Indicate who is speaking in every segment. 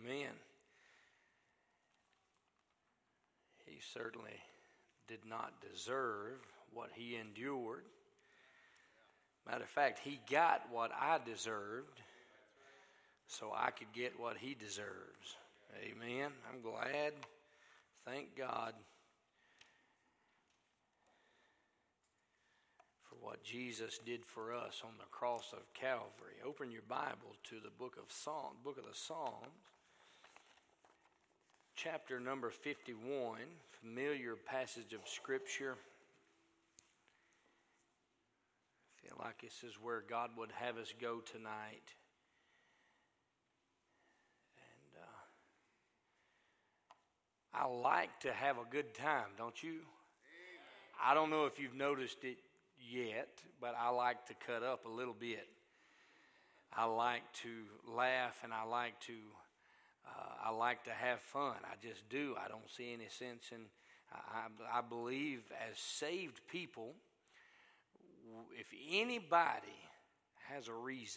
Speaker 1: Amen. He certainly did not deserve what he endured. Matter of fact, he got what I deserved so I could get what he deserves. Amen. I'm glad. Thank God for what Jesus did for us on the cross of Calvary. Open your Bible to the book of the Psalms, chapter number 51, familiar passage of Scripture. I feel like this is where God would have us go tonight. And I like to have a good time, don't you? I don't know if you've noticed it yet, but I like to cut up a little bit. I like to laugh, and I like to have fun. I just do. I don't see any sense in. I believe as saved people, if anybody has a reason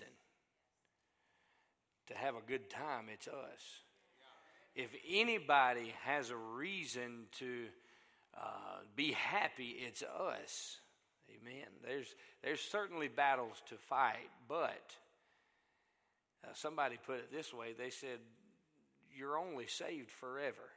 Speaker 1: to have a good time, it's us. If anybody has a reason to be happy, it's us. Amen. There's certainly battles to fight, but somebody put it this way. They said, "You're only saved forever."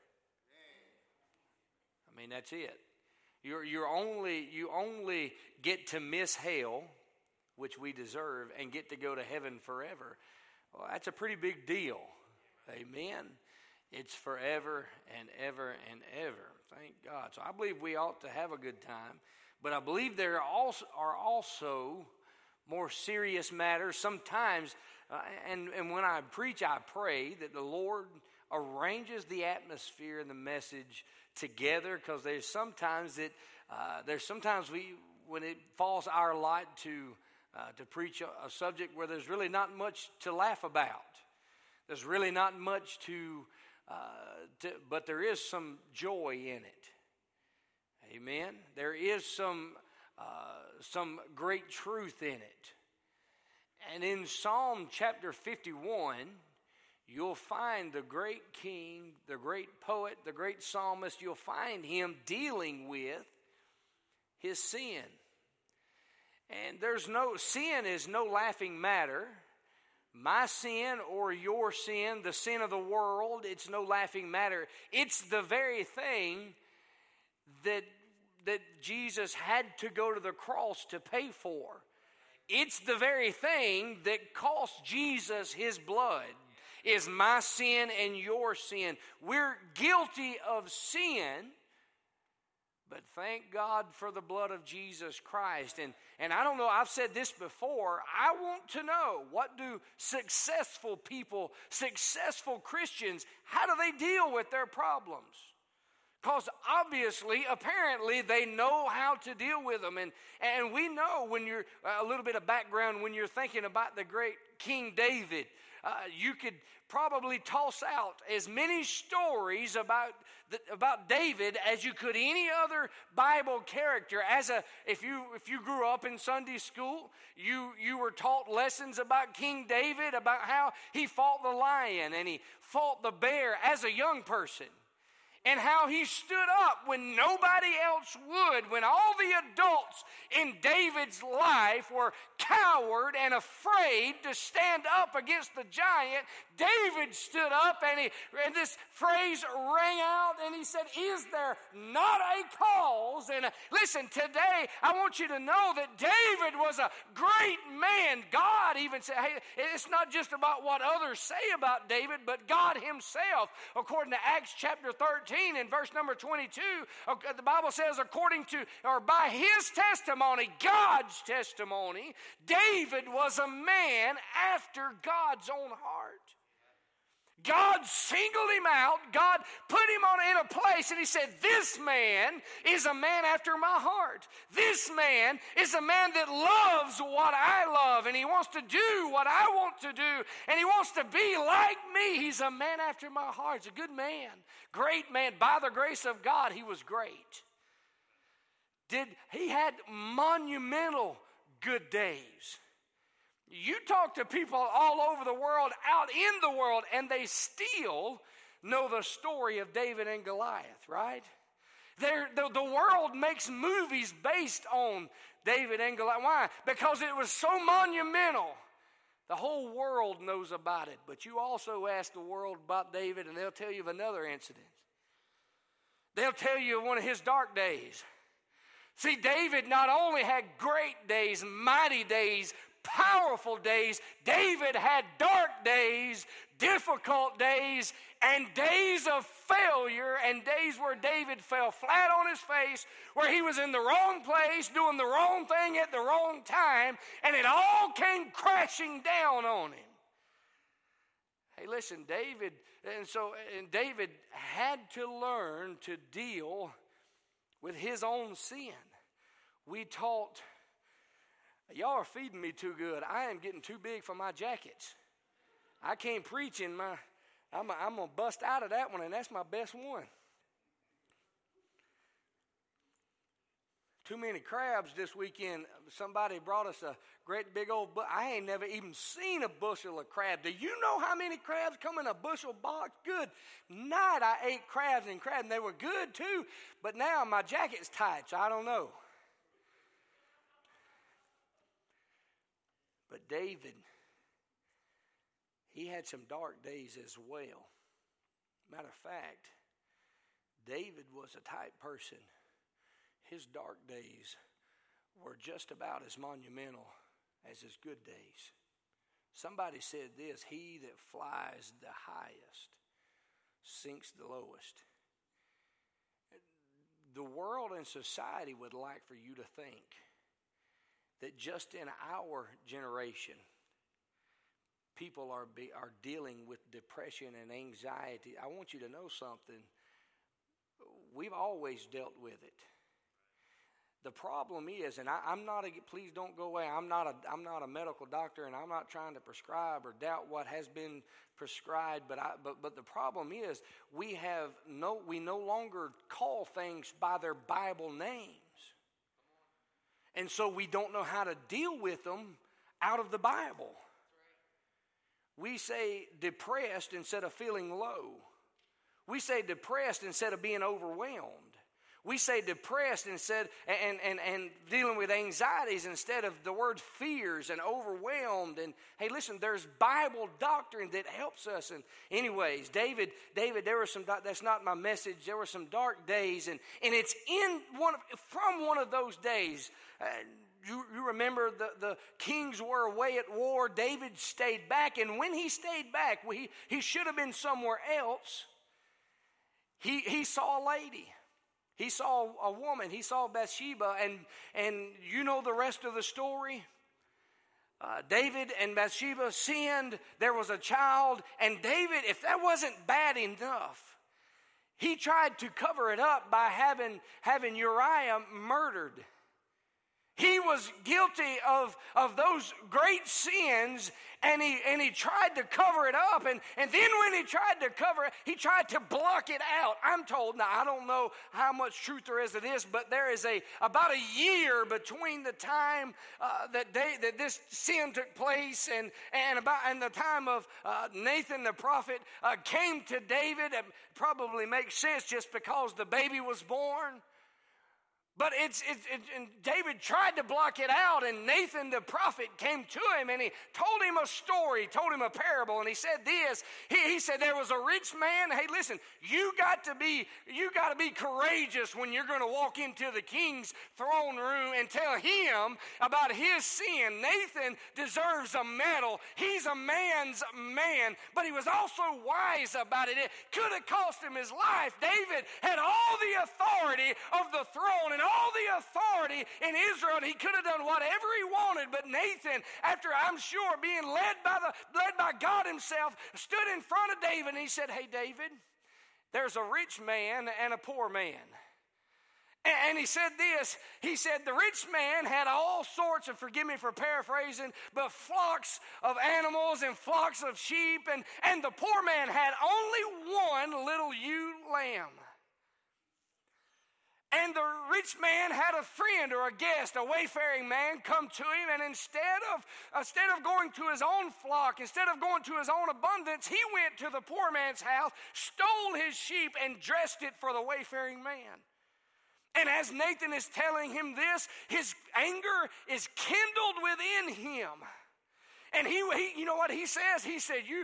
Speaker 1: I mean, that's it. You only get to miss hell, which we deserve, and get to go to heaven forever. Well, that's a pretty big deal. Amen. It's forever and ever and ever. Thank God. So I believe we ought to have a good time. But I believe there are also more serious matters. Sometimes, and when I preach, I pray that the Lord arranges the atmosphere and the message together, because there's sometimes when it falls our lot to preach a subject where there's really not much to laugh about. There's really not much but there is some joy in it. Amen. There is some great truth in it. And in Psalm chapter 51, you'll find the great king, the great poet, the great psalmist, you'll find him dealing with his sin. And sin is no laughing matter. My sin or your sin, the sin of the world, it's no laughing matter. It's the very thing that Jesus had to go to the cross to pay for. It's the very thing that cost Jesus his blood, is my sin and your sin. We're guilty of sin, but thank God for the blood of Jesus Christ. And I don't know, I've said this before, I want to know, what do successful people, successful Christians, how do they deal with their problems? Because obviously, apparently, they know how to deal with them. And we know, when you're, a little bit of background, when you're thinking about the great King David, you could probably toss out as many stories about David as you could any other Bible character. If you grew up in Sunday school, you were taught lessons about King David, about how he fought the lion and he fought the bear as a young person. And how he stood up when nobody else would, when all the adults in David's life were coward and afraid to stand up against the giant. David stood up, and this phrase rang out, and he said, "Is there not a cause?" And listen, today I want you to know that David was a great man. God even said, hey, it's not just about what others say about David, but God himself, according to Acts chapter 13 and verse number 22, the Bible says, by his testimony, God's testimony, David was a man after God's own heart. God singled him out. God put him in a place, and he said, "This man is a man after my heart. This man is a man that loves what I love, and he wants to do what I want to do, and he wants to be like me. He's a man after my heart." He's a good man, great man. By the grace of God, he was great. He had monumental good days. You talk to people all over the world, out in the world, and they still know the story of David and Goliath, right? The world makes movies based on David and Goliath. Why? Because it was so monumental. The whole world knows about it. But you also ask the world about David, and they'll tell you of another incident. They'll tell you of one of his dark days. See, David not only had great days, mighty days, powerful days, David had dark days, difficult days, and days of failure, and days where David fell flat on his face, where he was in the wrong place, doing the wrong thing at the wrong time, and it all came crashing down on him. Hey, listen, David had to learn to deal with his own sin. We taught, y'all are feeding me too good. I am getting too big for my jackets. I can't preach in my, I'm going to bust out of that one, and that's my best one. Too many crabs this weekend. Somebody brought us a great big old, I ain't never even seen a bushel of crab. Do you know how many crabs come in a bushel box? Good night, I ate crabs, and they were good too. But now my jacket's tight, so I don't know. But David, he had some dark days as well. Matter of fact, David was a type person. His dark days were just about as monumental as his good days. Somebody said this: he that flies the highest sinks the lowest. The world and society would like for you to think that just in our generation, people are dealing with depression and anxiety. I want you to know something. We've always dealt with it. The problem is, and I'm not please don't go away. I'm not a medical doctor, and I'm not trying to prescribe or doubt what has been prescribed. But the problem is, we no longer call things by their Bible names, and so we don't know how to deal with them out of the Bible. We say depressed instead of feeling low. We say depressed instead of being overwhelmed. We say depressed instead and dealing with anxieties instead of the word fears and overwhelmed. And hey, listen, there's Bible doctrine that helps us. And anyways, David, there were some. That's not my message. There were some dark days, and it's from one of those days. You remember the kings were away at war. David stayed back, and when he stayed back, he should have been somewhere else. He saw a lady. He saw a woman. He saw Bathsheba, and you know the rest of the story. David and Bathsheba sinned. There was a child, and David, if that wasn't bad enough, he tried to cover it up by having Uriah murdered. He was guilty of those great sins, and he tried to cover it up. And then when he tried to cover it, he tried to block it out. I'm told, now I don't know how much truth there is to this, but there is about a year between the time that this sin took place and the time of Nathan the prophet came to David. It probably makes sense just because the baby was born. But and David tried to block it out, and Nathan the prophet came to him, and he told him a story, told him a parable, and he said this. He said there was a rich man. Hey, listen, you got to be courageous when you're going to walk into the king's throne room and tell him about his sin. Nathan deserves a medal. He's a man's man, but he was also wise about it. It could have cost him his life. David had all the authority of the throne and all the authority in Israel, and he could have done whatever he wanted. But Nathan, after I'm sure being led by God himself, stood in front of David, and he said, "Hey, David, there's a rich man and a poor man." And he said this. He said the rich man had all sorts of, forgive me for paraphrasing, but flocks of animals and flocks of sheep, and the poor man had only one little ewe lamb. And the rich man had a friend or a guest, a wayfaring man, come to him, and instead of going to his own flock, instead of going to his own abundance, he went to the poor man's house, stole his sheep, and dressed it for the wayfaring man. And as Nathan is telling him this, his anger is kindled within him. And he you know what he says? He said, you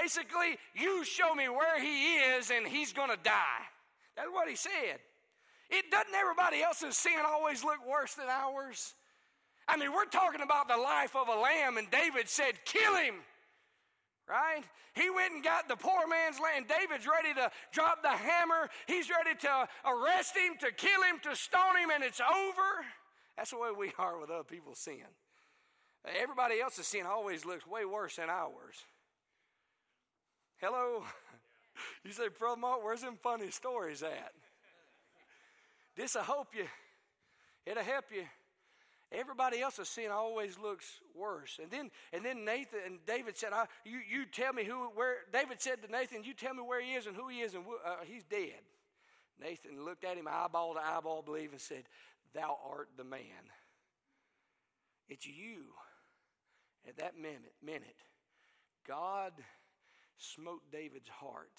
Speaker 1: show me where he is and he's going to die. That's what he said. It doesn't everybody else's sin always look worse than ours? I mean, we're talking about the life of a lamb, and David said, kill him, right? He went and got the poor man's land. David's ready to drop the hammer. He's ready to arrest him, to kill him, to stone him, and it's over. That's the way we are with other people's sin. Everybody else's sin always looks way worse than ours. Hello? You say, Brother Mark, where's them funny stories at? This'll help you. It'll help you. Everybody else's sin always looks worse. And then Nathan and David said, you tell me where. David said to Nathan, you tell me where he is and who he is, and he's dead. Nathan looked at him eyeball to eyeball, believe, and said, thou art the man. It's you. At that minute, God smote David's heart.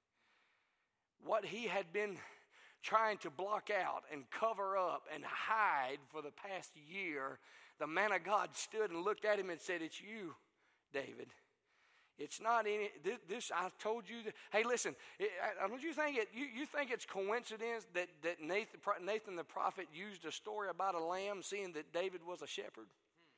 Speaker 1: What he had been trying to block out and cover up and hide for the past year, the man of God stood and looked at him and said, it's you, David. It's not any, this I told you. Hey, listen, don't you think you think it's coincidence that Nathan the prophet used a story about a lamb, seeing that David was a shepherd?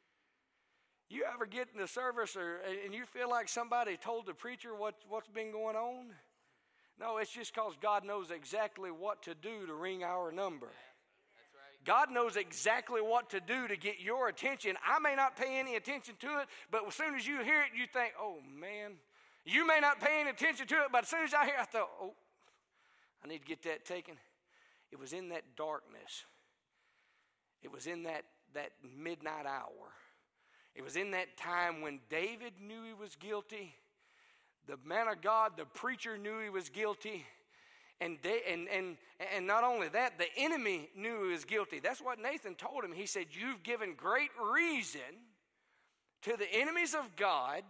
Speaker 1: You ever get in the service and you feel like somebody told the preacher what's been going on? No, it's just because God knows exactly what to do to ring our number. That's right. God knows exactly what to do to get your attention. I may not pay any attention to it, but as soon as you hear it, you think, oh, man. You may not pay any attention to it, but as soon as I hear it, I thought, oh, I need to get that taken. It was in that darkness. It was in that midnight hour. It was in that time when David knew he was guilty. The man of God, the preacher, knew he was guilty. And not only that, the enemy knew he was guilty. That's what Nathan told him. He said, you've given great reason to the enemies of God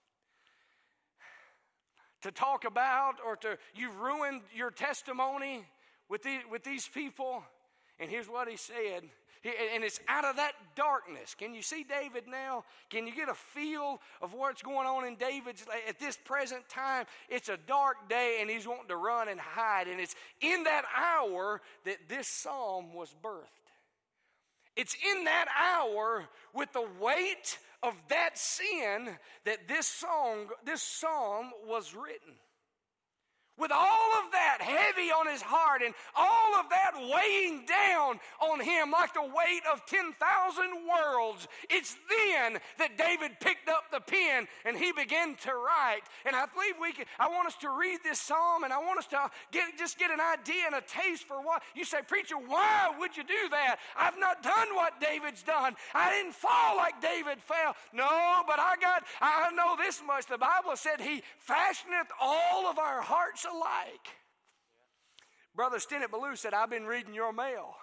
Speaker 1: to talk about, you've ruined your testimony with these people. And here's what he said. And it's out of that darkness. Can you see David now? Can you get a feel of what's going on in David's at this present time? It's a dark day, and he's wanting to run and hide. And it's in that hour that this psalm was birthed. It's in that hour, with the weight of that sin, that this psalm was written. With all of that heavy on his heart and all of that weighing down on him like the weight of 10,000 worlds, it's then that David picked up the pen and he began to write. And I believe I want us to read this psalm, and I want us to get an idea and a taste for what. You say, preacher, why would you do that? I've not done what David's done. I didn't fall like David fell. No, but I know this much. The Bible said he fashioneth all of our hearts alike. Brother Stennett Ballou said, I've been reading your mail.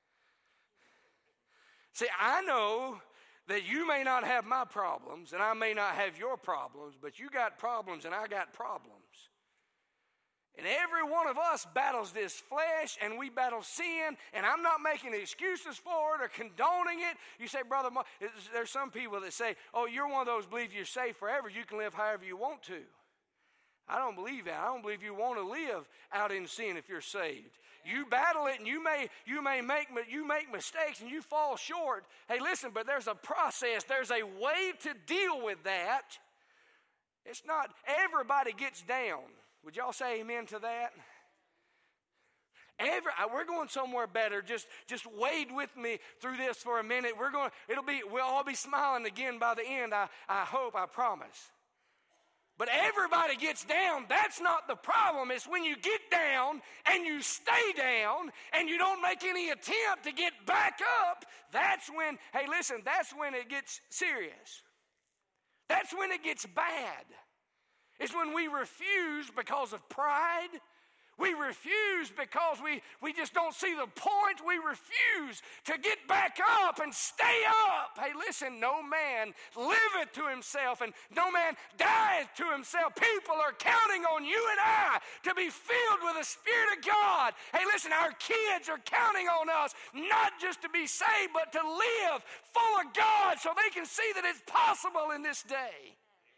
Speaker 1: See, I know that you may not have my problems and I may not have your problems, but you got problems and I got problems. And every one of us battles this flesh, and we battle sin, and I'm not making excuses for it or condoning it. You say, Brother Mark, there's some people that say, oh, you're one of those believe you're saved forever, you can live however you want to. I don't believe that. I don't believe you want to live out in sin if you're saved. You battle it, and you may make mistakes, and you fall short. Hey, listen, but there's a process. There's a way to deal with that. It's not everybody gets down. Would y'all say amen to that? We're going somewhere better. Just wade with me through this for a minute. We'll all be smiling again by the end. I hope. I promise. But everybody gets down. That's not the problem. It's when you get down and you stay down and you don't make any attempt to get back up. That's when it gets serious. That's when it gets bad. It's when we refuse because of pride. We refuse because we just don't see the point. We refuse to get back up and stay up. Hey, listen, no man liveth to himself and no man dieth to himself. People are counting on you and I to be filled with the Spirit of God. Hey, listen, our kids are counting on us not just to be saved, but to live full of God so they can see that it's possible in this day.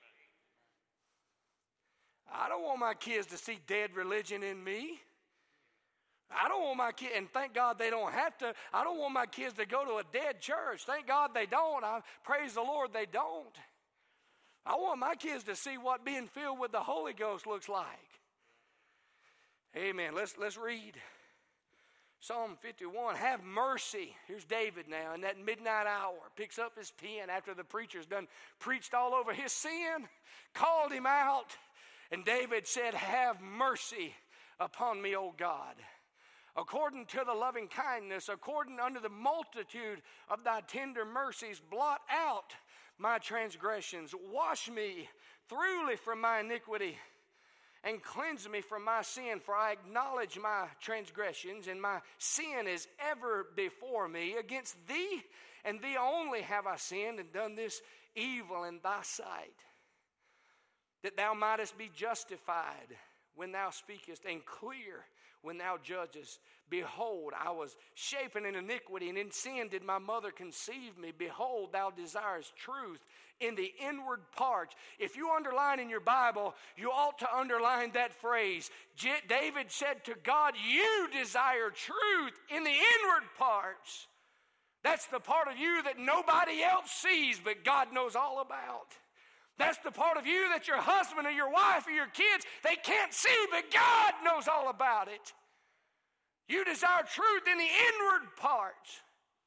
Speaker 1: I don't want my kids to see dead religion in me. I don't want my kids, and thank God they don't have to. I don't want my kids to go to a dead church. Thank God they don't. I praise the Lord they don't. I want my kids to see what being filled with the Holy Ghost looks like. Amen. Let's read Psalm 51. Have mercy. Here's David now in that midnight hour. Picks up his pen after the preacher's done preached all over his sin, called him out. And David said, have mercy upon me, O God. According to the loving kindness, according unto the multitude of thy tender mercies, blot out my transgressions. Wash me thoroughly from my iniquity and cleanse me from my sin. For I acknowledge my transgressions, and my sin is ever before me. Against thee and thee only have I sinned and done this evil in thy sight, that thou mightest be justified when thou speakest, and clear when thou judgest. Behold, I was shapen in iniquity, and in sin did my mother conceive me. Behold, thou desirest truth in the inward parts. If you underline in your Bible, you ought to underline that phrase. David said to God, you desire truth in the inward parts. That's the part of you that nobody else sees, but God knows all about. That's the part of you that your husband or your wife or your kids, they can't see, but God knows all about it. You desire truth in the inward parts.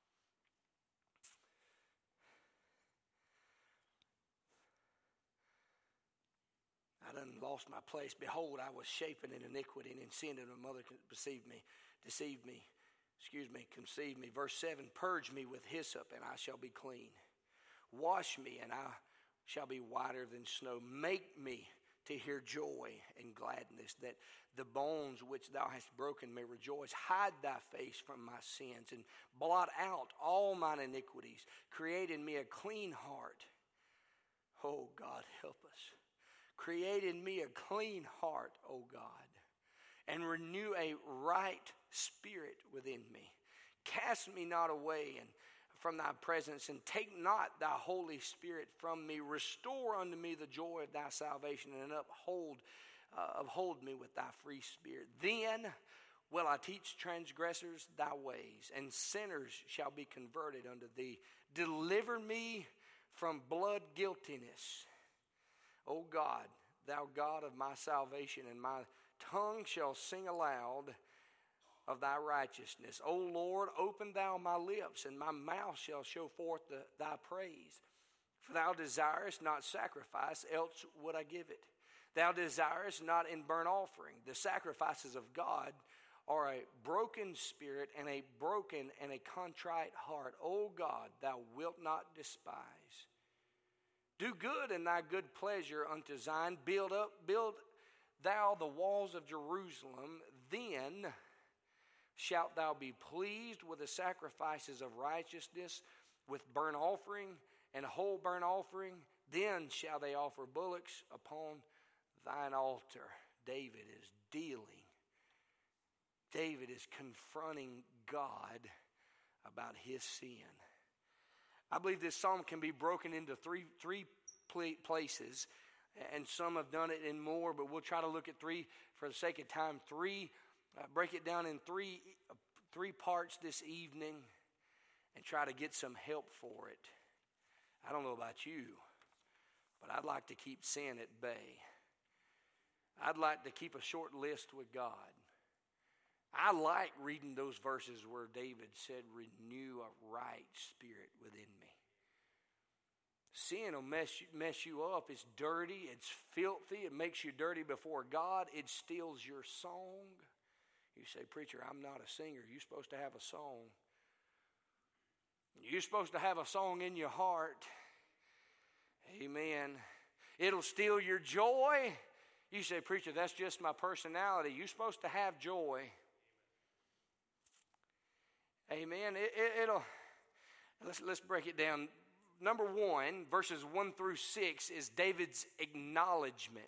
Speaker 1: I done lost my place. Behold, I was shapen in iniquity, and in sin did my mother conceived me. Verse 7, purge me with hyssop, and I shall be clean. Wash me, and I shall be whiter than snow. Make me to hear joy and gladness, that the bones which thou hast broken may rejoice. Hide thy face from my sins, and blot out all mine iniquities. Create in me a clean heart. Oh, God, help us. Create in me a clean heart, O God, and renew a right spirit within me. Cast me not away from thy presence, and take not thy Holy Spirit from me. Restore unto me the joy of thy salvation, and uphold me with thy free spirit. Then will I teach transgressors thy ways, and sinners shall be converted unto thee. Deliver me from blood guiltiness, O God, thou God of my salvation, and my tongue shall sing aloud of thy righteousness. O Lord, open thou my lips, and my mouth shall show forth thy praise. For thou desirest not sacrifice, else would I give it. Thou desirest not in burnt offering. The sacrifices of God are a broken spirit, and a broken and a contrite heart. O God, thou wilt not despise. Do good in thy good pleasure unto Zion. Build thou the walls of Jerusalem. Then shalt thou be pleased with the sacrifices of righteousness, with burnt offering and whole burnt offering. Then shall they offer bullocks upon thine altar. David is confronting God about his sin. I believe this psalm can be broken into three places, and some have done it in more, but we'll try to look at three for the sake of time. Break it down in three parts this evening and try to get some help for it. I don't know about you, but I'd like to keep sin at bay. I'd like to keep a short list with God. I like reading those verses where David said, renew a right spirit within me. Sin will mess you up. It's dirty. It's filthy. It makes you dirty before God. It steals your song. You say, preacher, I'm not a singer. You're supposed to have a song. You're supposed to have a song in your heart. Amen. It'll steal your joy. You say, preacher, that's just my personality. You're supposed to have joy. Amen. Let's break it down. Number 1, verses 1 through 6 is David's acknowledgement.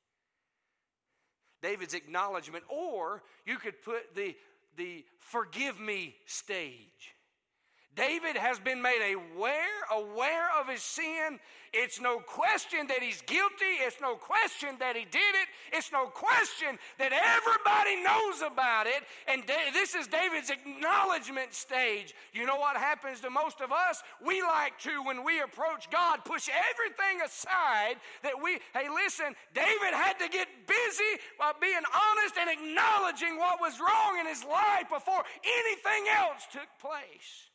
Speaker 1: David's acknowledgement, or you could put the forgive me stage. David has been made aware of his sin. It's no question that he's guilty. It's no question that he did it. It's no question that everybody knows about it. And this is David's acknowledgement stage. You know what happens to most of us? We like to, when we approach God, push everything aside hey, listen, David had to get busy being honest and acknowledging what was wrong in his life before anything else took place.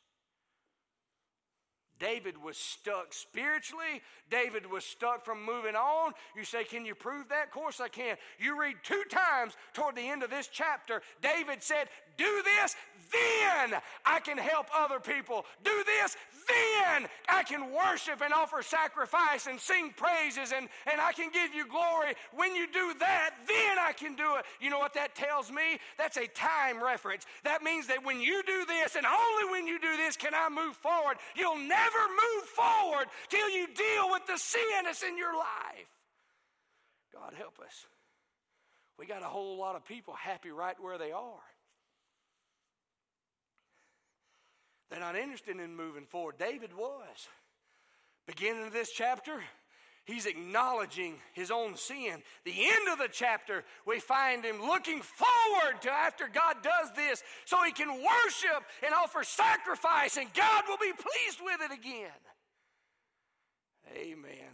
Speaker 1: David was stuck spiritually. David was stuck from moving on. You say, can you prove that? Of course I can. You read 2 times toward the end of this chapter, David said, do this, then I can help other people. Do this, then I can worship and offer sacrifice and sing praises and I can give you glory. When you do that, then I can do it. You know what that tells me? That's a time reference. That means that when you do this, and only when you do this can I move forward. You'll never move forward till you deal with the sin that's in your life. God help us. We got a whole lot of people happy right where they are. They're not interested in moving forward. David was. Beginning of this chapter, he's acknowledging his own sin. The end of the chapter, we find him looking forward to after God does this so he can worship and offer sacrifice and God will be pleased with it again. Amen.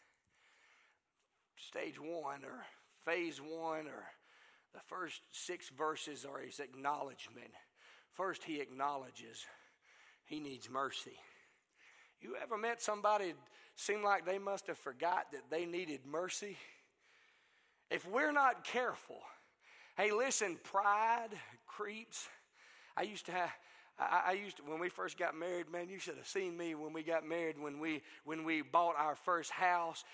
Speaker 1: Stage 1 or phase 1 or the first 6 verses are his acknowledgement. First, he acknowledges he needs mercy. You ever met somebody that seemed like they must have forgot that they needed mercy? If we're not careful, hey, listen, pride creeps. I used to when we first got married, man, you should have seen me when we got married, when we bought our first house.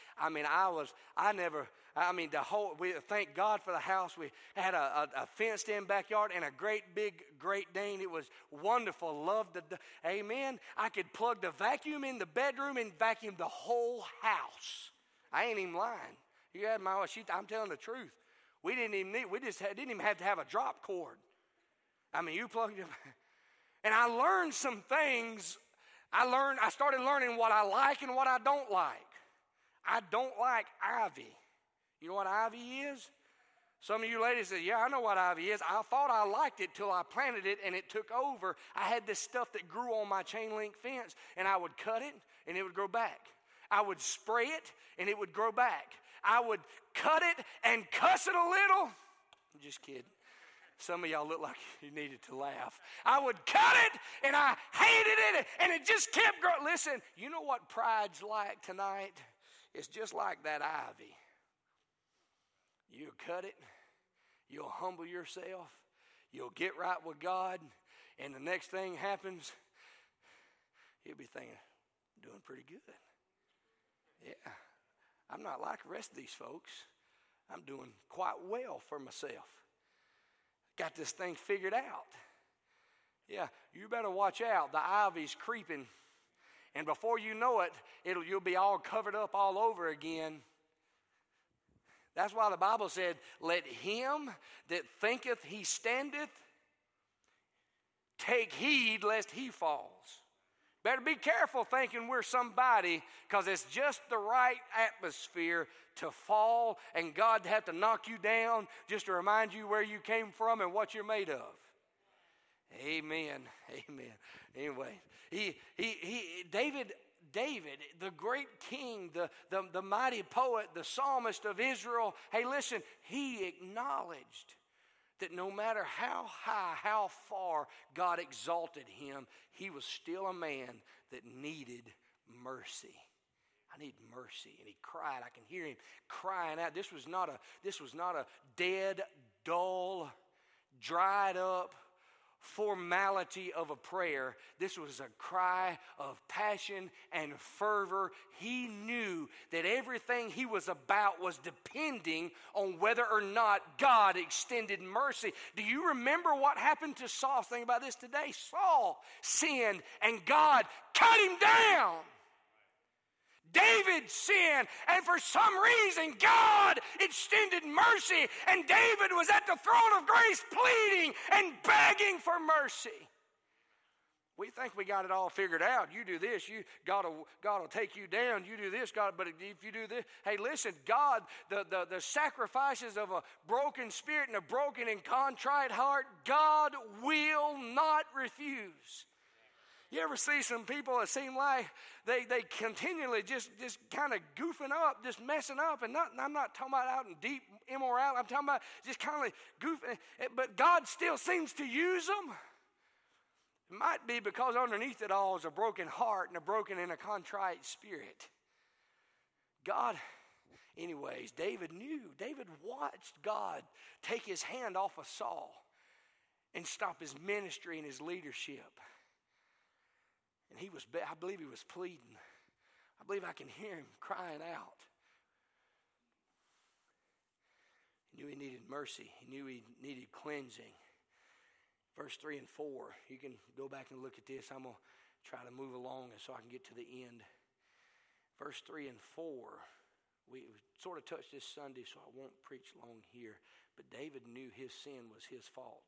Speaker 1: We thank God for the house. We had a fenced-in backyard and a great big Great Dane. It was wonderful. Loved it. Amen. I could plug the vacuum in the bedroom and vacuum the whole house. I ain't even lying. You had I'm telling the truth. We didn't even have to have a drop cord. I mean, you plugged it. And I learned some things. I started learning what I like and what I don't like. I don't like ivy. You know what ivy is? Some of you ladies say, yeah, I know what ivy is. I thought I liked it till I planted it and it took over. I had this stuff that grew on my chain link fence and I would cut it and it would grow back. I would spray it and it would grow back. I would cut it and cuss it a little. I'm just kidding. Some of y'all look like you needed to laugh. I would cut it, and I hated it, and it just kept growing. Listen, you know what pride's like tonight? It's just like that ivy. You'll cut it. You'll humble yourself. You'll get right with God, and the next thing happens, you'll be thinking, I'm doing pretty good. Yeah, I'm not like the rest of these folks. I'm doing quite well for myself. Got this thing figured out. Yeah, you better watch out. The ivy's creeping. And before you know it, you'll be all covered up all over again. That's why the Bible said, let him that thinketh he standeth take heed lest he falls. Better be careful thinking we're somebody, because it's just the right atmosphere to fall and God to have to knock you down just to remind you where you came from and what you're made of. Amen. Amen. Anyway, David, the great king, the mighty poet, the psalmist of Israel, hey, listen, he acknowledged that no matter how high, how far God exalted him, he was still a man that needed mercy. I need mercy. And he cried. I can hear him crying out. This was not a dead, dull, dried up, formality of a prayer. This was a cry of passion and fervor. He knew that everything he was about was depending on whether or not God extended mercy. Do you remember what happened to Saul? Think about this today. Saul sinned and God cut him down. David sinned, and for some reason God extended mercy, and David was at the throne of grace pleading and begging for mercy. We think we got it all figured out. You do this, God will take you down. You do this, God. But if you do this, hey, listen, God, the sacrifices of a broken spirit and a broken and contrite heart, God will not refuse. You ever see some people that seem like they continually just kind of goofing up, just messing up, and I'm not talking about out in deep immorality. I'm talking about just kind of goofing, but God still seems to use them. It might be because underneath it all is a broken heart and a broken and a contrite spirit. God, anyways, David knew. David watched God take his hand off of Saul and stop his ministry and his leadership. And I believe he was pleading. I believe I can hear him crying out. He knew he needed mercy. He knew he needed cleansing. Verse 3 and 4. You can go back and look at this. I'm going to try to move along so I can get to the end. Verse 3 and 4. We sort of touched this Sunday, so I won't preach long here. But David knew his sin was his fault.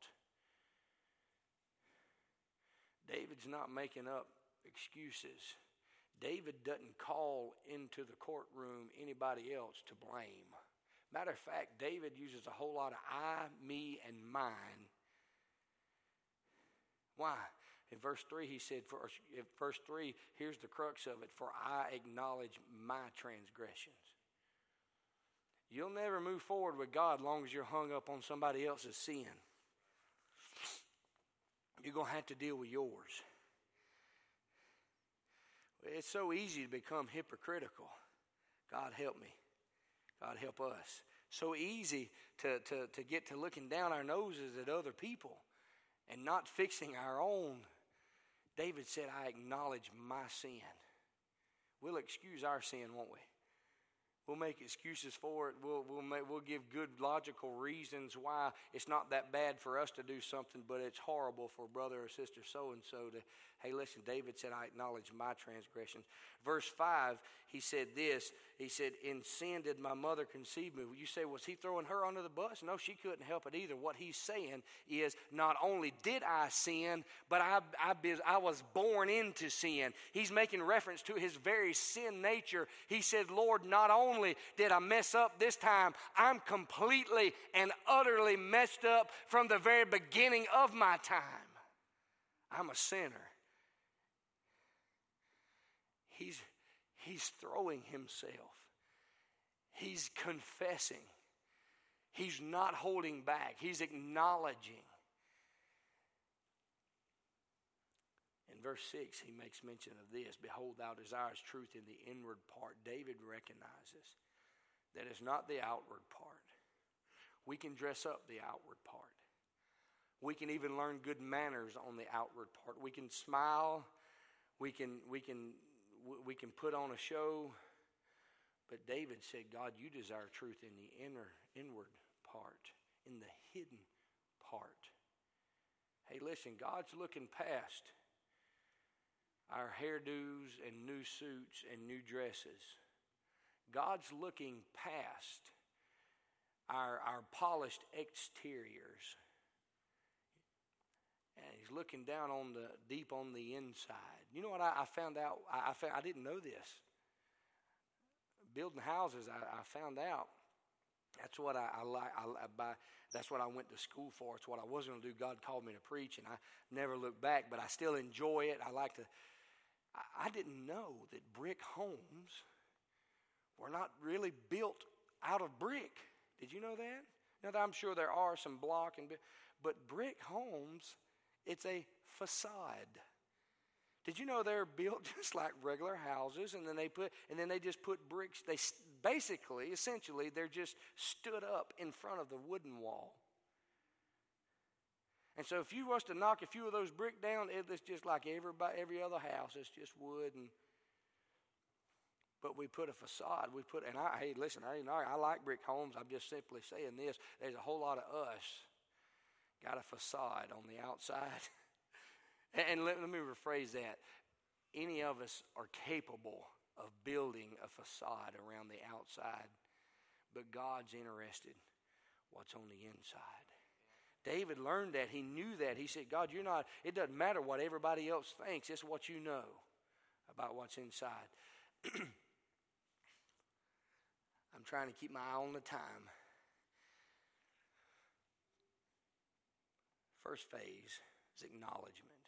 Speaker 1: David's not making up excuses. David doesn't call into the courtroom anybody else to blame. Matter of fact, David uses a whole lot of I, me, and mine. Why? In verse 3, he said, verse 3, here's the crux of it, for I acknowledge my transgressions. You'll never move forward with God as long as you're hung up on somebody else's sin. You're going to have to deal with yours. It's so easy to become hypocritical. God help me. God help us. So easy to get to looking down our noses at other people and not fixing our own. David said, I acknowledge my sin. We'll excuse our sin, won't we? We'll make excuses for it. We'll give good logical reasons why it's not that bad for us to do something, but it's horrible for brother or sister so-and-so to, hey, listen, David said, I acknowledge my transgressions. Verse 5, he said this. He said, in sin did my mother conceive me. You say, was he throwing her under the bus? No, she couldn't help it either. What he's saying is, not only did I sin, but I was born into sin. He's making reference to his very sin nature. He said, Lord, not only did I mess up this time, I'm completely and utterly messed up from the very beginning of my time. I'm a sinner. He's throwing himself. He's confessing. He's not holding back. He's acknowledging. In verse 6, he makes mention of this. Behold, thou desirest truth in the inward part. David recognizes that it's not the outward part. We can dress up the outward part. We can even learn good manners on the outward part. We can smile. We can put on a show. But David said, God, you desire truth in the inward part, in the hidden part. Hey, listen, God's looking past our hairdos and new suits and new dresses. God's looking past our polished exteriors. And he's looking down on deep on the inside. You know what I found out? I didn't know this. Building houses, I found out. That's what I like. That's what I went to school for. It's what I was going to do. God called me to preach, and I never looked back. But I still enjoy it. I didn't know that brick homes were not really built out of brick. Did you know that? Now, I'm sure there are some block but brick homes, it's a facade. Did you know they're built just like regular houses, and then they just put bricks? They basically, essentially, they're just stood up in front of the wooden wall. And so if you was to knock a few of those brick down, it's just like every other house. It's just wood. But we put a facade. Hey, listen, I like brick homes. I'm just simply saying this. There's a whole lot of us got a facade on the outside. And let me rephrase that. Any of us are capable of building a facade around the outside, but God's interested what's on the inside. David learned that. He knew that. He said, God, it doesn't matter what everybody else thinks. It's what you know about what's inside. I'm trying to keep my eye on the time. First phase is acknowledgement.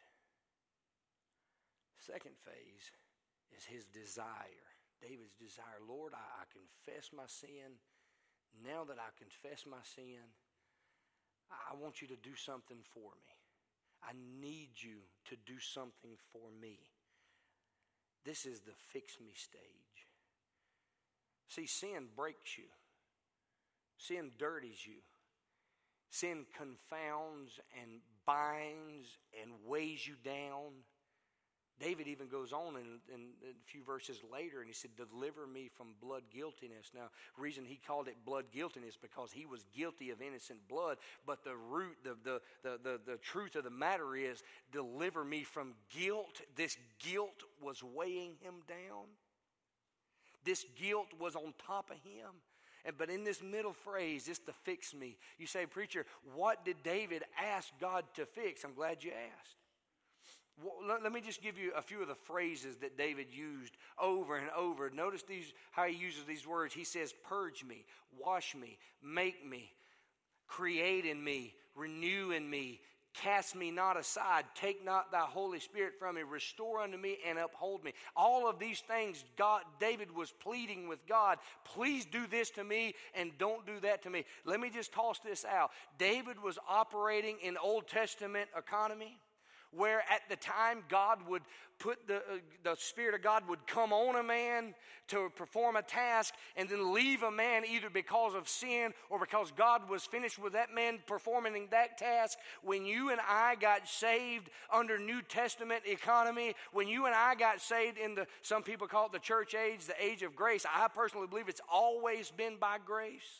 Speaker 1: Second phase is his desire. David's desire. Lord, I confess my sin. Now that I confess my sin, I want you to do something for me. I need you to do something for me. This is the fix me stage. See, sin breaks you. Sin dirties you. Sin confounds and binds and weighs you down. David even goes on in a few verses later, and he said, deliver me from blood guiltiness. Now, the reason he called it blood guiltiness because he was guilty of innocent blood, but the root, the truth of the matter is, deliver me from guilt. This guilt was weighing him down. This guilt was on top of him. But in this middle phrase, it's the fix me. You say, preacher, what did David ask God to fix? I'm glad you asked. Well, let me just give you a few of the phrases that David used over and over. Notice how he uses these words. He says, purge me, wash me, make me, create in me, renew in me, cast me not aside, take not thy Holy Spirit from me, restore unto me and uphold me. All of these things David was pleading with God. Please do this to me and don't do that to me. Let me just toss this out. David was operating in Old Testament economy, where at the time God would put the Spirit of God would come on a man to perform a task and then leave a man either because of sin or because God was finished with that man performing that task. When you and I got saved under New Testament economy, when you and I got saved in some people call it the church age, the age of grace, I personally believe it's always been by grace.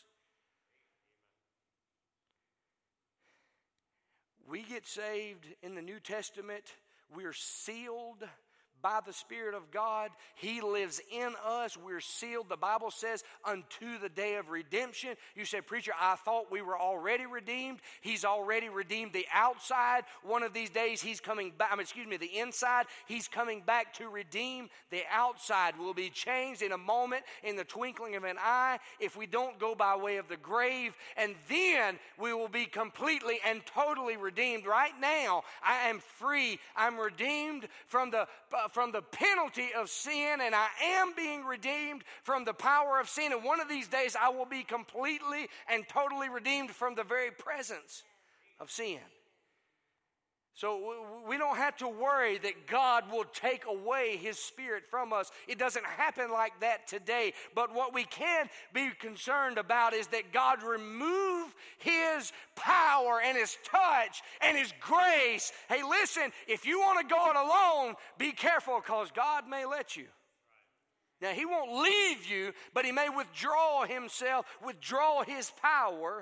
Speaker 1: We get saved in the New Testament. We are sealed by the Spirit of God. He lives in us. We're sealed, the Bible says, unto the day of redemption. You say, preacher, I thought we were already redeemed. He's already redeemed the outside. One of these days he's coming back, the inside. He's coming back to redeem the outside. Will be changed in a moment, in the twinkling of an eye, if we don't go by way of the grave. And then we will be completely and totally redeemed. Right now, I am free. I'm redeemed from the penalty of sin, and I am being redeemed from the power of sin. And one of these days I will be completely and totally redeemed from the very presence of sin. So we don't have to worry that God will take away His Spirit from us. It doesn't happen like that today. But what we can be concerned about is that God remove His power and His touch and His grace. Hey, listen, if you want to go it alone, be careful because God may let you. Now, He won't leave you, but He may withdraw Himself, withdraw His power.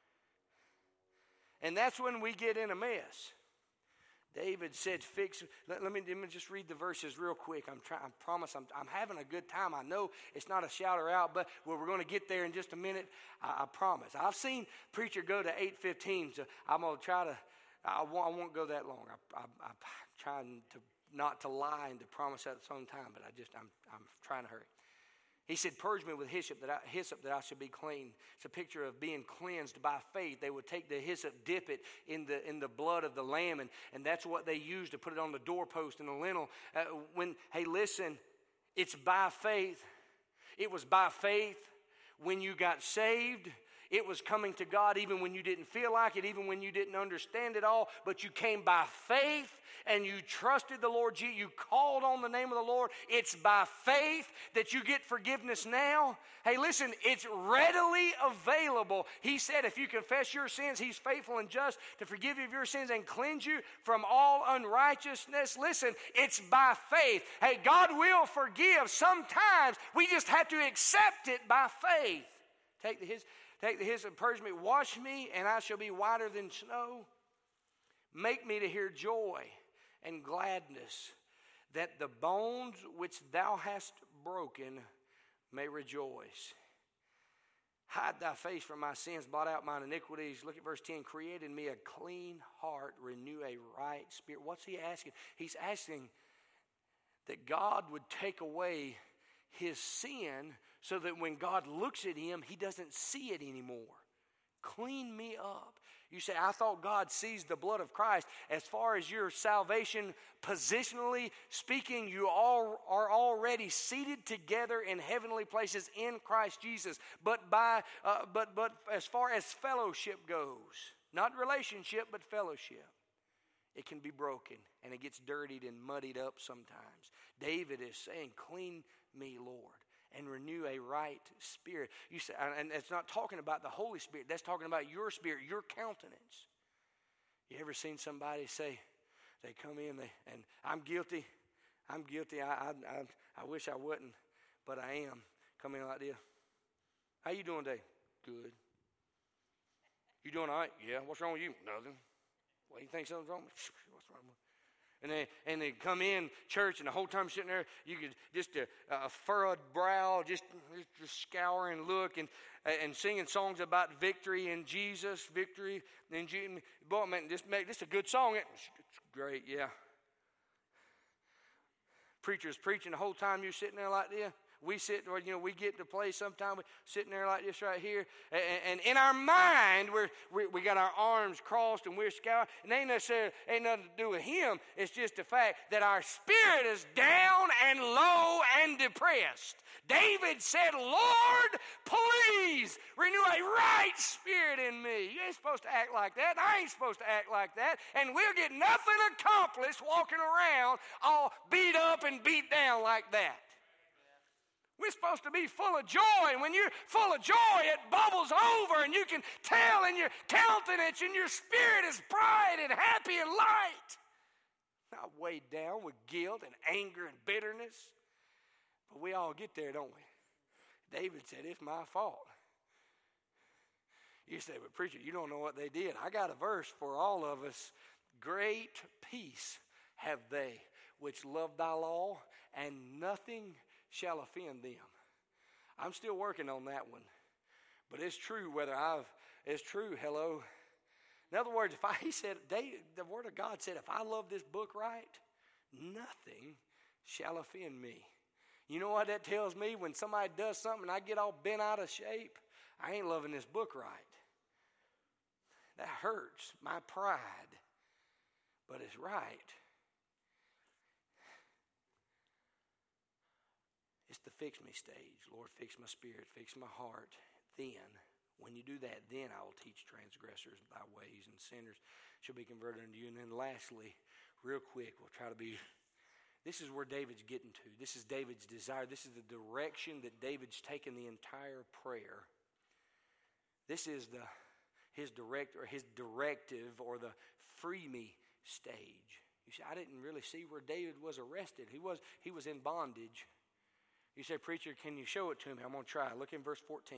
Speaker 1: And that's when we get in a mess. David said, let me just read the verses real quick. I promise I'm having a good time. I know it's not a shout or out, but we're going to get there in just a minute. I promise. I've seen preacher go to 8:15, so I'm going to try to, I won't go that long. I'm trying not to lie and to promise at the same time, but I'm trying to hurry. He said, purge me with hyssop that I should be clean. It's a picture of being cleansed by faith. They would take the hyssop, dip it in the blood of the lamb, and that's what they used to put it on the doorpost and the lintel. Hey, listen, it's by faith. It was by faith when you got saved. It was coming to God even when you didn't feel like it, even when you didn't understand it all, but you came by faith and you trusted the Lord Jesus. You called on the name of the Lord. It's by faith that you get forgiveness now. Hey, listen, it's readily available. He said if you confess your sins, He's faithful and just to forgive you of your sins and cleanse you from all unrighteousness. Listen, it's by faith. Hey, God will forgive. Sometimes we just have to accept it by faith. Take the hyssop and purge me. Wash me, and I shall be whiter than snow. Make me to hear joy and gladness, that the bones which thou hast broken may rejoice. Hide thy face from my sins, blot out mine iniquities. Look at verse 10. Create in me a clean heart, renew a right spirit. What's he asking? He's asking that God would take away his sin so that when God looks at him, he doesn't see it anymore. Clean me up. You say, I thought God sees the blood of Christ. As far as your salvation, positionally speaking, you all are already seated together in heavenly places in Christ Jesus. But as far as fellowship goes, not relationship, but fellowship, it can be broken and it gets dirtied and muddied up sometimes. David is saying, clean me, Lord, and renew a right spirit. You say, and it's not talking about the Holy Spirit. That's talking about your spirit, your countenance. You ever seen somebody say, they come in, and I'm guilty. I wish I wasn't, but I am. Come in like this. How you doing today? Good. You doing all right? Yeah. What's wrong with you? Nothing. Well, you think something's wrong? What's wrong with me? And they come in church, and the whole time sitting there, you could just a furrowed brow, just scour and look, and singing songs about victory in Jesus, victory in Jesus. Boy, man, this a good song. It's great, yeah. Preacher's preaching the whole time you're sitting there like this. We sit, or we get to play sometime. We're sitting there like this right here, and in our mind, we got our arms crossed and we're scouring. And ain't nothing to do with him. It's just the fact that our spirit is down and low and depressed. David said, "Lord, please renew a right spirit in me." You ain't supposed to act like that. I ain't supposed to act like that, and we'll get nothing accomplished walking around all beat up and beat down like that. We're supposed to be full of joy. And when you're full of joy, it bubbles over, and you can tell in your countenance and your spirit is bright and happy and light. Not weighed down with guilt and anger and bitterness. But we all get there, don't we? David said, it's my fault. You say, but preacher, you don't know what they did. I got a verse for all of us. Great peace have they which love thy law, and nothing shall offend them. I'm still working on that one. But it's true it's true, hello. In other words, the Word of God said, if I love this book right, nothing shall offend me. You know what that tells me? When somebody does something and I get all bent out of shape, I ain't loving this book right. That hurts my pride. But it's right. It's the fix me stage. Lord, fix my spirit, fix my heart. Then, when you do that, then I will teach transgressors thy ways, and sinners shall be converted unto you. And then lastly, real quick, we'll try to be, this is where David's getting to. This is David's desire. This is the direction that David's taken the entire prayer. This is his directive, or the free me stage. You see, I didn't really see where David was arrested. He was in bondage. You say, preacher, can you show it to me? I'm going to try. Look in verse 14.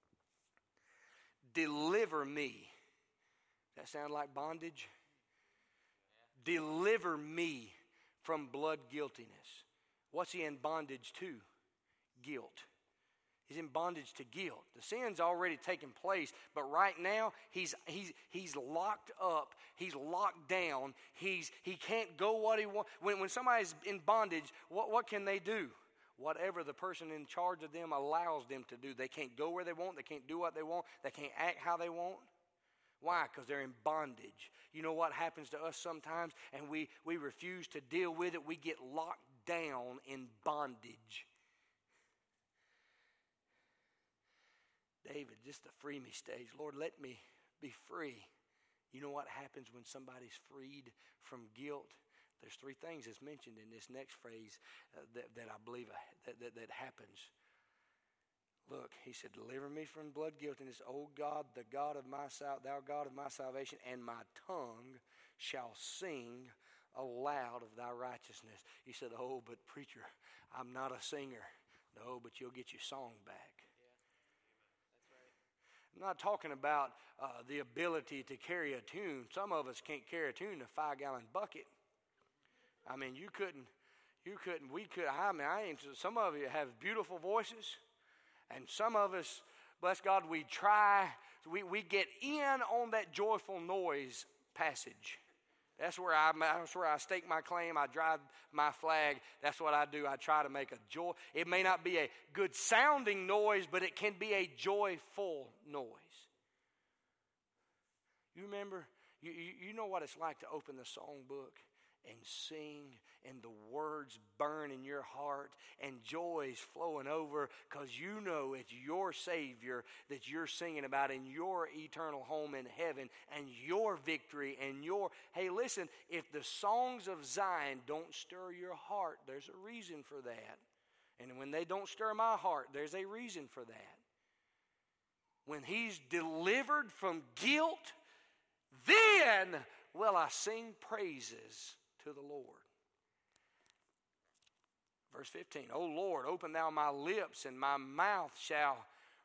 Speaker 1: Deliver me. That sound like bondage? Yeah. Deliver me from blood guiltiness. What's he in bondage to? Guilt. He's in bondage to guilt. The sin's already taken place, but right now he's locked up. He's locked down. He can't go what he wants. When somebody's in bondage, what can they do? Whatever the person in charge of them allows them to do. They can't go where they want. They can't do what they want. They can't act how they want. Why? Because they're in bondage. You know what happens to us sometimes? And we refuse to deal with it. We get locked down in bondage. David, just the free me stage. Lord, let me be free. You know what happens when somebody's freed from guilt? There's three things that's mentioned in this next phrase that I believe that happens. Look, he said, deliver me from blood guiltiness, O God, the God of thou God of my salvation, and my tongue shall sing aloud of thy righteousness. He said, oh, but preacher, I'm not a singer. No, but you'll get your song back. I'm not talking about the ability to carry a tune. Some of us can't carry a tune in a 5-gallon bucket. I mean, we could. Some of you have beautiful voices, and some of us, bless God, we try. We get in on that joyful noise passage. That's where I stake my claim. I drive my flag. That's what I do. I try to make a joy. It may not be a good sounding noise, but it can be a joyful noise. You remember, you know what it's like to open the songbook and sing, and the words burn in your heart, and joy is flowing over because you know it's your Savior that you're singing about in your eternal home in heaven and your victory and your... Hey, listen, if the songs of Zion don't stir your heart, there's a reason for that. And when they don't stir my heart, there's a reason for that. When he's delivered from guilt, then will I sing praises to the Lord. Verse 15, O Lord, open thou my lips, and my mouth shall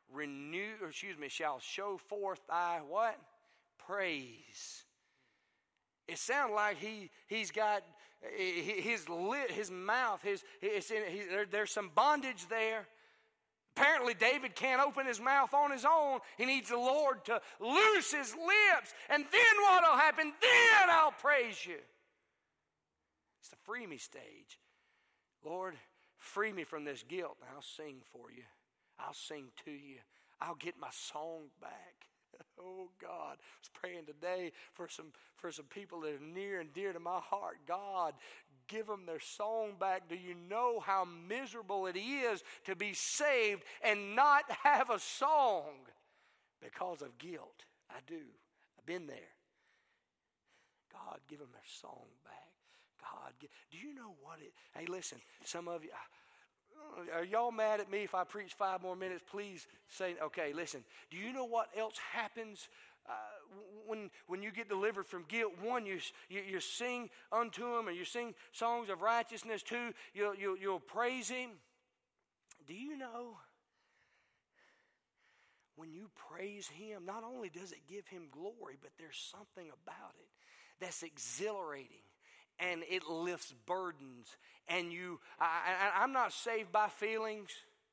Speaker 1: show forth thy what? Praise. It sounds like he's got his mouth, there's some bondage there. Apparently David can't open his mouth on his own. He needs the Lord to loose his lips. And then what will happen? Then I'll praise you. It's the free me stage. Lord, free me from this guilt, and I'll sing for you. I'll sing to you. I'll get my song back. Oh, God, I was praying today for some people that are near and dear to my heart. God, give them their song back. Do you know how miserable it is to be saved and not have a song because of guilt? I do. I've been there. God, give them their song back. God, do you know what it... Hey, listen, some of you... Are y'all mad at me if I preach 5 more minutes? Please say, okay, listen. Do you know what else happens when you get delivered from guilt? One, you sing unto him, and you sing songs of righteousness. 2, you'll praise him. Do you know when you praise him, not only does it give him glory, but there's something about it that's exhilarating. And it lifts burdens. And I'm not saved by feelings.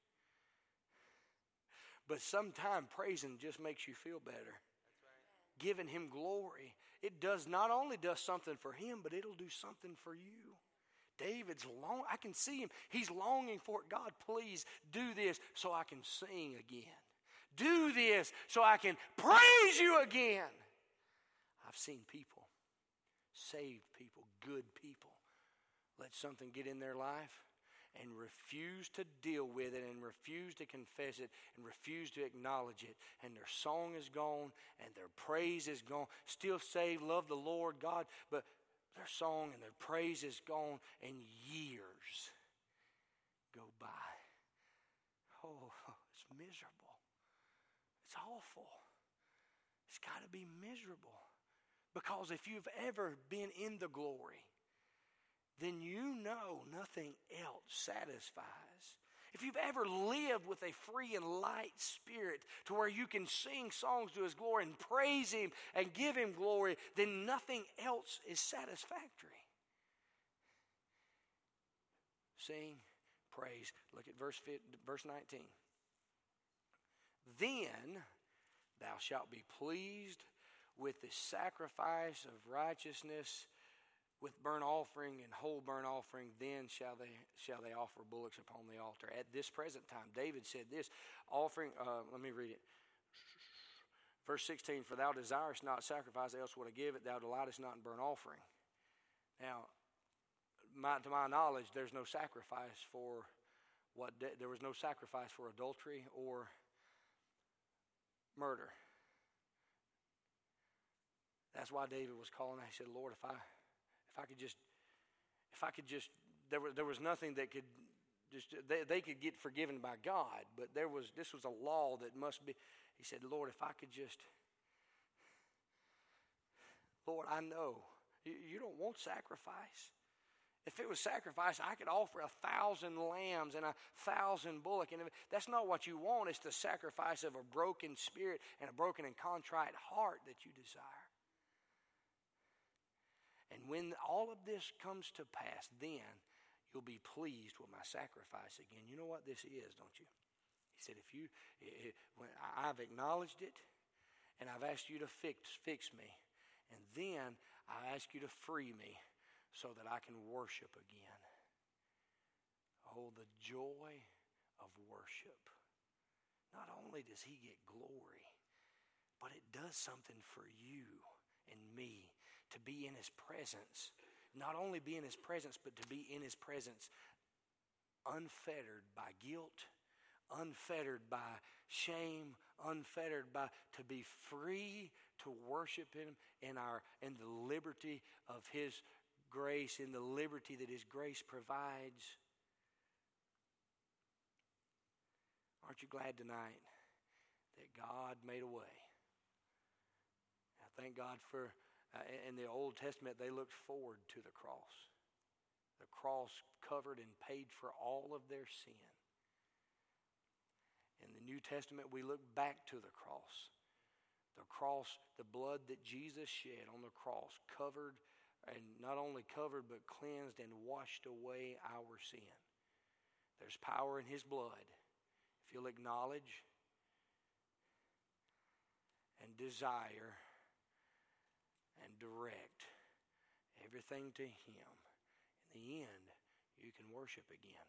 Speaker 1: But sometimes praising just makes you feel better. That's right. Giving him glory. It does not only does something for him, but it'll do something for you. David's I can see him. He's longing for it. God, please do this so I can sing again. Do this so I can praise you again. I've seen people. Saved people, good people, let something get in their life and refuse to deal with it and refuse to confess it and refuse to acknowledge it. And their song is gone and their praise is gone. Still saved, love the Lord God, but their song and their praise is gone and years go by. Oh, it's miserable. It's awful. It's got to be miserable. Because if you've ever been in the glory, then you know nothing else satisfies. If you've ever lived with a free and light spirit to where you can sing songs to his glory and praise him and give him glory, then nothing else is satisfactory. Sing, praise. Look at verse 19. Then thou shalt be pleased with the sacrifice of righteousness, with burnt offering and whole burnt offering, then shall they offer bullocks upon the altar. At this present time, David said this, offering, let me read it. Verse 16, for thou desirest not sacrifice, else would I give it, thou delightest not in burnt offering. Now, to my knowledge, there's no sacrifice for there was no sacrifice for adultery or murder. That's why David was calling. He said, Lord, if I could just, there was nothing that could just, they could get forgiven by God, but this was a law that must be. He said, Lord, if I could just, Lord, I know you don't want sacrifice. If it was sacrifice, I could offer 1,000 lambs and 1,000 bullock. And that's not what you want. It's the sacrifice of a broken spirit and a broken and contrite heart that you desire. And when all of this comes to pass, then you'll be pleased with my sacrifice again. You know what this is, don't you? He said, when I've acknowledged it, and I've asked you to fix me, and then I ask you to free me so that I can worship again. Oh, the joy of worship. Not only does he get glory, but it does something for you and me to be in his presence. Not only be in his presence, but to be in his presence unfettered by guilt, unfettered by shame, unfettered by, to be free to worship him in the liberty of his grace, in the liberty that his grace provides. Aren't you glad tonight that God made a way? I thank God for, in the Old Testament, they looked forward to the cross. The cross covered and paid for all of their sin. In the New Testament, we look back to the cross. The cross, the blood that Jesus shed on the cross covered, and not only covered, but cleansed and washed away our sin. There's power in his blood. If you'll acknowledge and desire and direct everything to him, in the end, you can worship again.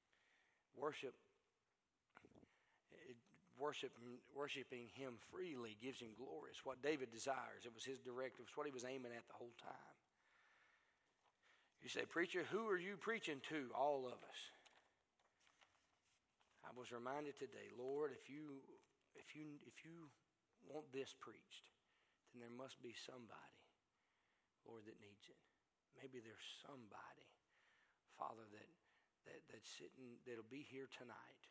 Speaker 1: Worshiping him freely gives him glory. It's what David desires. It was his directive. It's what he was aiming at the whole time. You say, preacher, who are you preaching to? All of us. I was reminded today, Lord, if you want this preached, then there must be somebody, Lord, that needs it. Maybe there's somebody, Father, that's sitting, that'll be here tonight.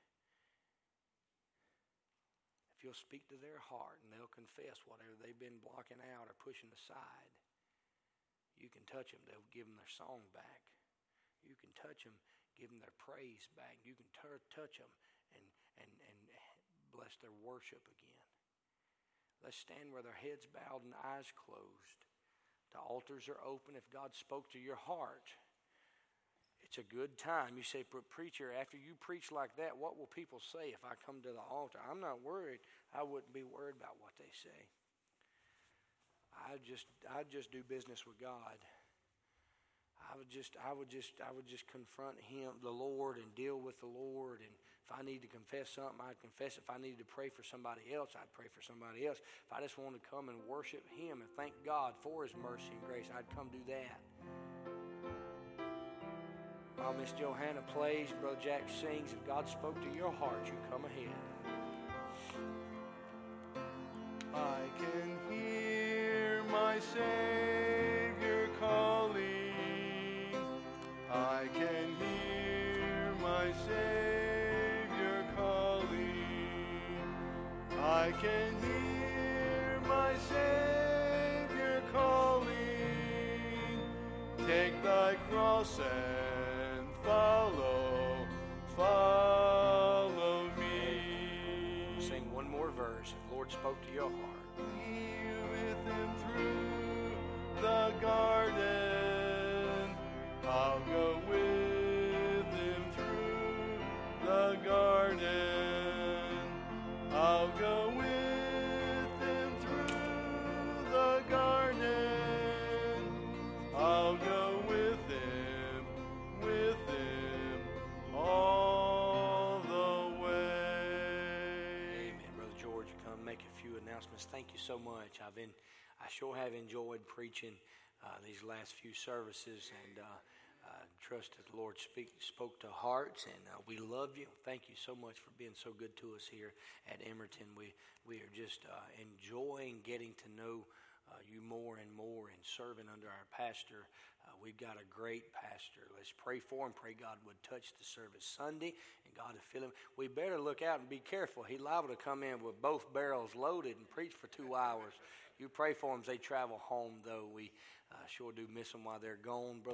Speaker 1: If you'll speak to their heart and they'll confess whatever they've been blocking out or pushing aside, you can touch them. They'll give them their song back. You can touch them, give them their praise back. You can touch them and bless their worship again. Let's stand with our heads bowed and eyes closed. The altars are open. If God spoke to your heart, it's a good time. You say, preacher, after you preach like that, what will people say if I come to the altar? I'm not worried. I wouldn't be worried about what they say. I just do business with God. I would just confront him, the Lord, and deal with the Lord. And if I need to confess something, I'd confess. If I needed to pray for somebody else, I'd pray for somebody else. If I just wanted to come and worship him and thank God for his mercy and grace, I'd come do that. While Miss Johanna plays, Brother Jack sings, if God spoke to your heart, you come ahead.
Speaker 2: I can hear my Savior calling. I can hear my Savior calling. I can hear my Savior calling. Take thy cross and follow me.
Speaker 1: Sing one more verse. If the Lord spoke to your heart.
Speaker 2: Be with him through the garden. I'll go with him through the garden. I'll go with him through the garden. I'll go with him all the way.
Speaker 1: Amen. Brother George, come make a few announcements. Thank you so much. I sure have enjoyed preaching these last few services, and Trust that the Lord spoke to hearts, and we love you. Thank you so much for being so good to us here at Emerton. We are just enjoying getting to know you more and more and serving under our pastor. We've got a great pastor. Let's pray for him. Pray God would touch the service Sunday and God would fill him. We better look out and be careful. He's liable to come in with both barrels loaded and preach for 2 hours. You pray for them as they travel home, though. We sure do miss them while they're gone, brother.